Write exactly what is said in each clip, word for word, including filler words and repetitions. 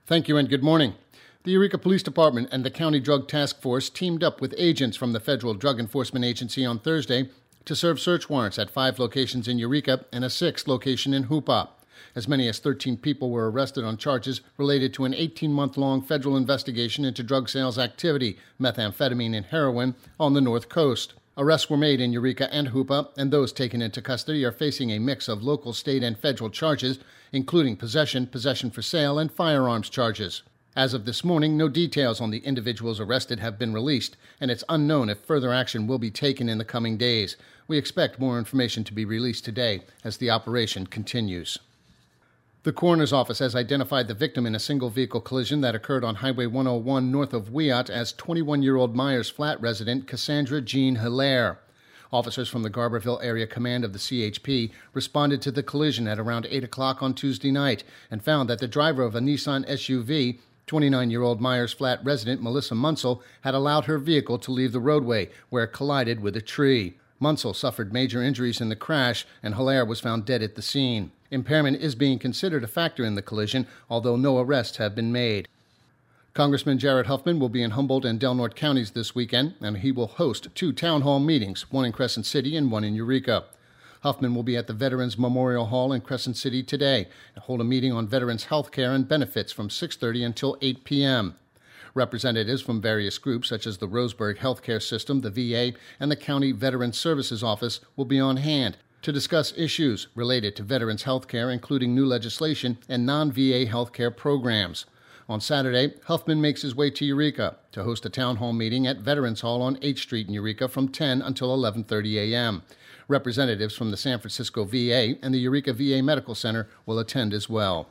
Thank you and good morning. The Eureka Police Department and the County Drug Task Force teamed up with agents from the Federal Drug Enforcement Agency on Thursday to serve search warrants at five locations in Eureka and a sixth location in Hoopa. As many as thirteen people were arrested on charges related to an eighteen-month-long federal investigation into drug sales activity, methamphetamine and heroin, on the North Coast. Arrests were made in Eureka and Hoopa, and those taken into custody are facing a mix of local, state, and federal charges, including possession, possession for sale, and firearms charges. As of this morning, no details on the individuals arrested have been released, and it's unknown if further action will be taken in the coming days. We expect more information to be released today as the operation continues. The coroner's office has identified the victim in a single-vehicle collision that occurred on Highway one oh one north of Wyatt as twenty-one-year-old Myers Flat resident Cassandra Jean Hilaire. Officers from the Garberville Area Command of the C H P responded to the collision at around eight o'clock on Tuesday night and found that the driver of a Nissan S U V, twenty-nine-year-old Myers Flat resident Melissa Munsell, had allowed her vehicle to leave the roadway, where it collided with a tree. Munsell suffered major injuries in the crash, and Hilaire was found dead at the scene. Impairment is being considered a factor in the collision, although no arrests have been made. Congressman Jared Huffman will be in Humboldt and Del Norte counties this weekend, and he will host two town hall meetings, one in Crescent City and one in Eureka. Huffman will be at the Veterans Memorial Hall in Crescent City today and hold a meeting on veterans' health care and benefits from six thirty until eight p.m. Representatives from various groups such as the Roseburg Healthcare System, the V A, and the County Veterans Services Office will be on hand to discuss issues related to veterans' health care, including new legislation and non-V A health care programs. On Saturday, Huffman makes his way to Eureka to host a town hall meeting at Veterans Hall on eighth Street in Eureka from ten until eleven thirty a.m. Representatives from the San Francisco V A and the Eureka V A Medical Center will attend as well.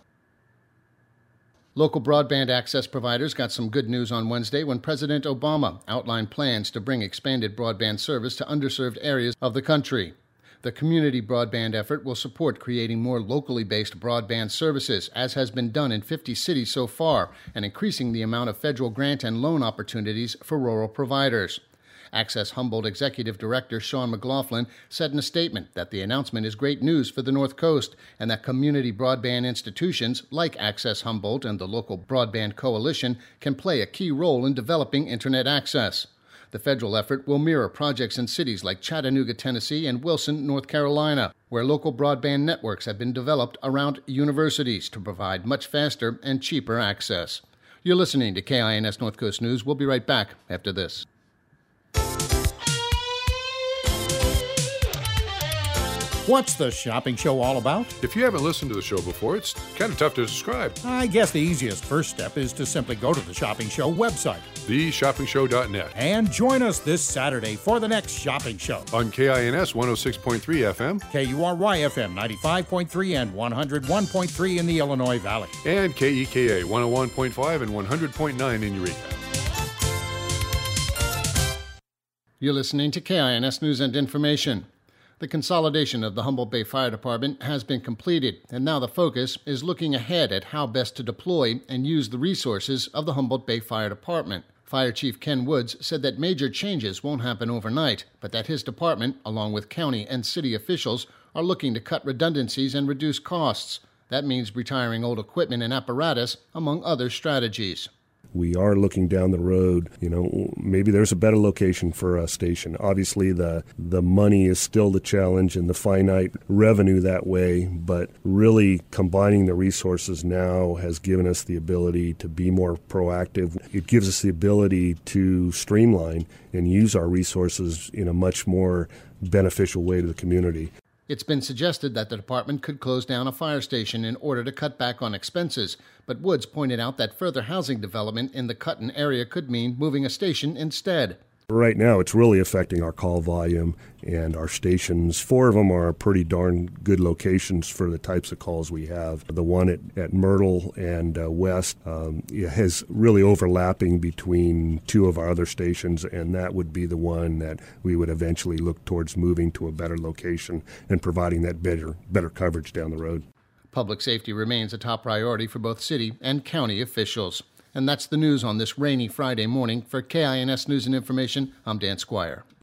Local broadband access providers got some good news on Wednesday when President Obama outlined plans to bring expanded broadband service to underserved areas of the country. The community broadband effort will support creating more locally based broadband services, as has been done in fifty cities so far, and increasing the amount of federal grant and loan opportunities for rural providers. Access Humboldt Executive Director Sean McLaughlin said in a statement that the announcement is great news for the North Coast and that community broadband institutions like Access Humboldt and the local Broadband Coalition can play a key role in developing Internet access. The federal effort will mirror projects in cities like Chattanooga, Tennessee, and Wilson, North Carolina, where local broadband networks have been developed around universities to provide much faster and cheaper access. You're listening to K I N S North Coast News. We'll be right back after this. What's the shopping show all about? If you haven't listened to the show before, it's kind of tough to describe. I guess the easiest first step is to simply go to the Shopping Show website, the shopping show dot net, and join us this Saturday for the next shopping show. On K I N S one oh six point three F M, K U R Y F M ninety-five point three and one oh one point three in the Illinois Valley, and K E K A one oh one point five and one hundred point nine in Eureka. You're listening to K I N S News and Information. The consolidation of the Humboldt Bay Fire Department has been completed, and now the focus is looking ahead at how best to deploy and use the resources of the Humboldt Bay Fire Department. Fire Chief Ken Woods said that major changes won't happen overnight, but that his department, along with county and city officials, are looking to cut redundancies and reduce costs. That means retiring old equipment and apparatus, among other strategies. We are looking down the road, you know, maybe there's a better location for a station. Obviously, the the money is still the challenge and the finite revenue that way, but really combining the resources now has given us the ability to be more proactive. It gives us the ability to streamline and use our resources in a much more beneficial way to the community. It's been suggested that the department could close down a fire station in order to cut back on expenses, but Woods pointed out that further housing development in the Cutton area could mean moving a station instead. Right now, it's really affecting our call volume and our stations. Four of them are pretty darn good locations for the types of calls we have. The one at, at Myrtle and uh, West um, has really overlapping between two of our other stations, and that would be the one that we would eventually look towards moving to a better location and providing that better, better coverage down the road. Public safety remains a top priority for both city and county officials. And that's the news on this rainy Friday morning. For K I N S News and Information, I'm Dan Squire.